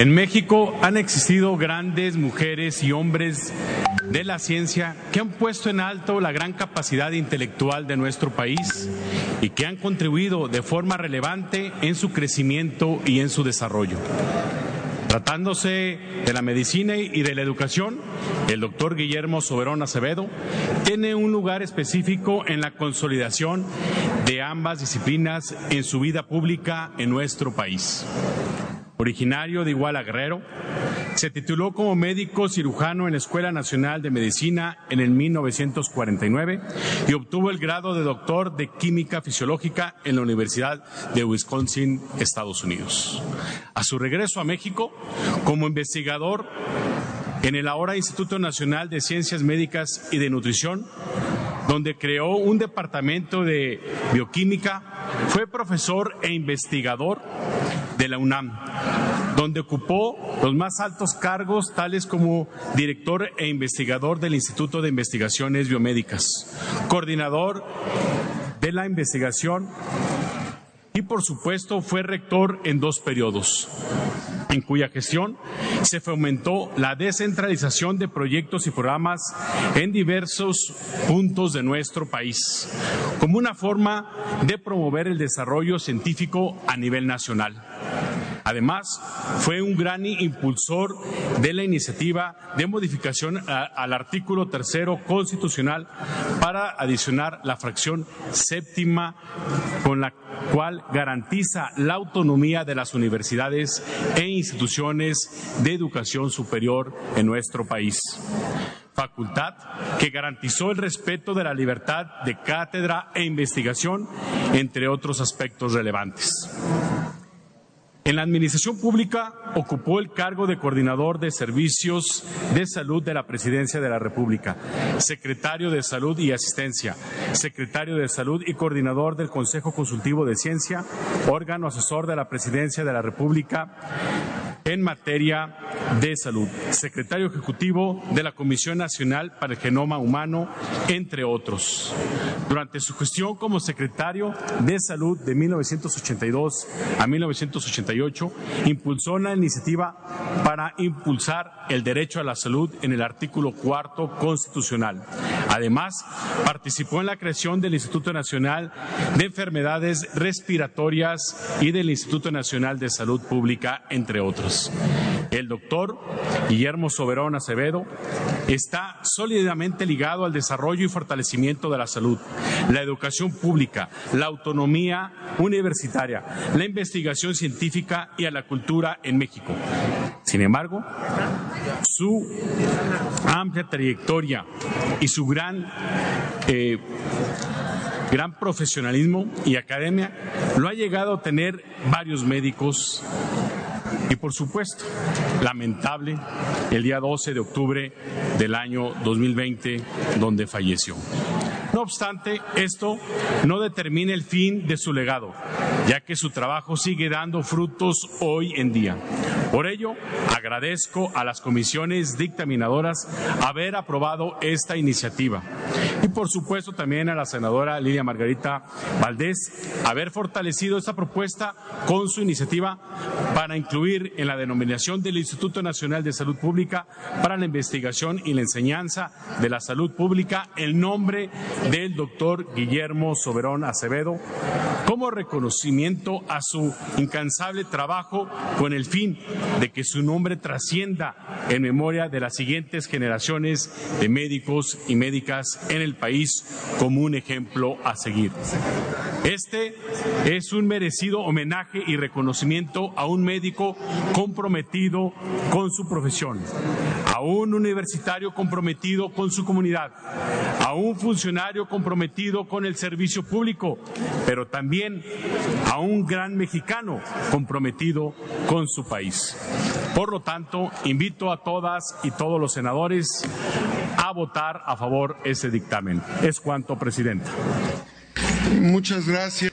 En México han existido grandes mujeres y hombres de la ciencia que han puesto en alto la gran capacidad intelectual de nuestro país y que han contribuido de forma relevante en su crecimiento y en su desarrollo. Tratándose de la medicina y de la educación, el doctor Guillermo Soberón Acevedo tiene un lugar específico en la consolidación de ambas disciplinas en su vida pública en nuestro país. Originario de Iguala, Guerrero, se tituló como médico cirujano en la Escuela Nacional de Medicina en el 1949 y obtuvo el grado de doctor de Química Fisiológica en la Universidad de Wisconsin, Estados Unidos. A su regreso a México, como investigador en el ahora Instituto Nacional de Ciencias Médicas y de Nutrición, donde creó un departamento de bioquímica, fue profesor e investigador de la UNAM, donde ocupó los más altos cargos, tales como director e investigador del Instituto de Investigaciones Biomédicas, coordinador de la investigación y, por supuesto, fue rector en 2 periodos, en cuya gestión se fomentó la descentralización de proyectos y programas en diversos puntos de nuestro país, como una forma de promover el desarrollo científico a nivel nacional. Además, fue un gran impulsor de la iniciativa de modificación al artículo 3º constitucional para adicionar la fracción 7ª, con la cual garantiza la autonomía de las universidades e instituciones de educación superior en nuestro país. Facultad que garantizó el respeto de la libertad de cátedra e investigación, entre otros aspectos relevantes. En la administración pública ocupó el cargo de coordinador de servicios de salud de la Presidencia de la República, secretario de Salud y Asistencia, secretario de Salud y coordinador del Consejo Consultivo de Ciencia, órgano asesor de la Presidencia de la República en materia de salud, secretario ejecutivo de la Comisión Nacional para el Genoma Humano, entre otros. Durante su gestión como secretario de Salud de 1982 a 1988, impulsó la iniciativa para impulsar el derecho a la salud en el artículo 4º constitucional. Además, participó en la creación del Instituto Nacional de Enfermedades Respiratorias y del Instituto Nacional de Salud Pública, entre otros. El doctor Guillermo Soberón Acevedo está sólidamente ligado al desarrollo y fortalecimiento de la salud, la educación pública, la autonomía universitaria, la investigación científica y a la cultura en México. Sin embargo, su amplia trayectoria y su gran profesionalismo y academia lo ha llegado a tener varios médicos. Y por supuesto, lamentable, el día 12 de octubre del año 2020, donde falleció. No obstante, esto no determina el fin de su legado, ya que su trabajo sigue dando frutos hoy en día. Por ello, agradezco a las comisiones dictaminadoras haber aprobado esta iniciativa y, por supuesto, también a la senadora Lidia Margarita Valdés haber fortalecido esta propuesta con su iniciativa para incluir en la denominación del Instituto Nacional de Salud Pública para la Investigación y la Enseñanza de la Salud Pública el nombre del doctor Guillermo Soberón Acevedo como reconocimiento a su incansable trabajo con el fin de que su nombre trascienda en memoria de las siguientes generaciones de médicos y médicas en el país como un ejemplo a seguir. Este es un merecido homenaje y reconocimiento a un médico comprometido con su profesión, a un universitario comprometido con su comunidad, a un funcionario comprometido con el servicio público, pero también a un gran mexicano comprometido con su país. Por lo tanto, invito a todas y todos los senadores a votar a favor de ese dictamen. Es cuanto, Presidenta. Muchas gracias.